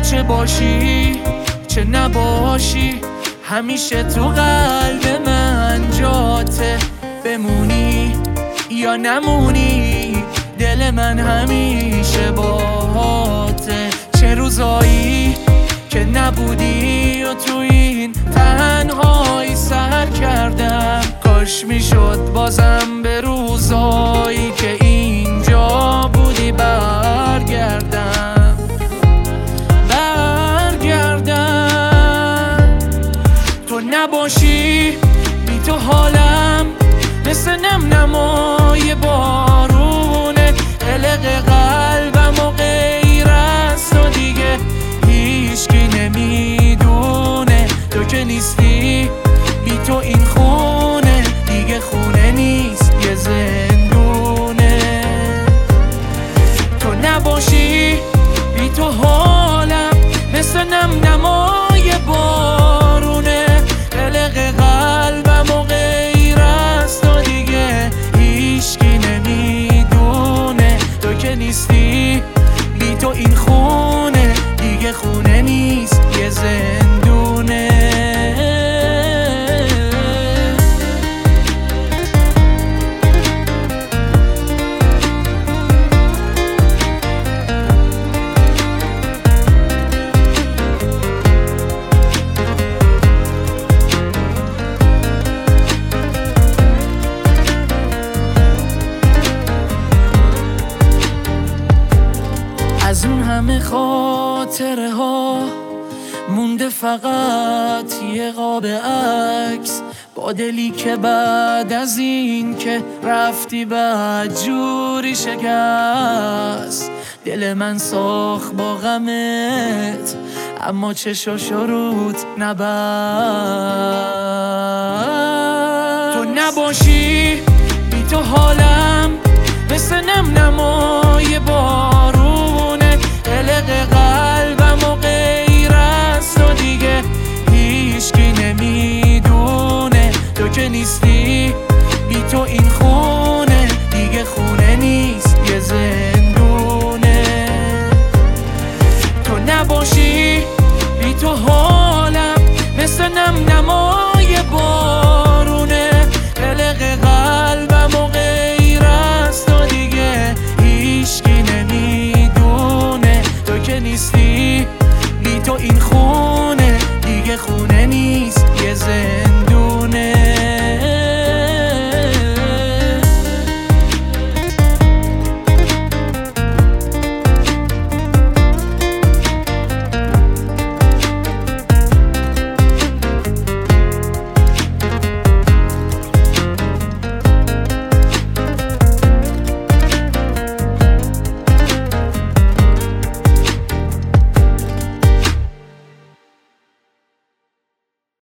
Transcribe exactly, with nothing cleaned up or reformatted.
چه باشی چه نباشی همیشه تو قلب من جاته، بمونی یا نمونی دل من همیشه باهاته. چه روزایی که نبودی و تو این تنهایی سر کردم، کاش میشد بازم به روزایی که اینجا بودی برگردم برگردم تو نباشی بی تو حالم مثل نم نمای بارونه، قلق قلبم و غیر از تو دیگه هیچکی نمیدونه. تو که نیستی بی تو این خونه دیگه خونه نیست یه زندونه. تو نباشی بی تو حالم مثل نم نمای بارونه، قلق قلبم و غیر از تو دیگه هیچکی نمیدونه. تو که نیستی بی تو این خونه دیگه خونه نیست یه زندونه. از اون همه خاطره ها مونده فقط یه قاب عکس، با دلی که بعد از این که رفتی بعد جوری شکست. دل من ساخت با غمت اما چشاشو رود نبست. تو نباشی بی تو حالم مثل نم نمای بارونه، قلق قلبم و غیر از تو دیگه هیچکی نمیدونه. تو که نیستی بی تو این خونه دیگه خونه نیست یه زندونه. تو نباشی بی تو حالم مثل نم نمای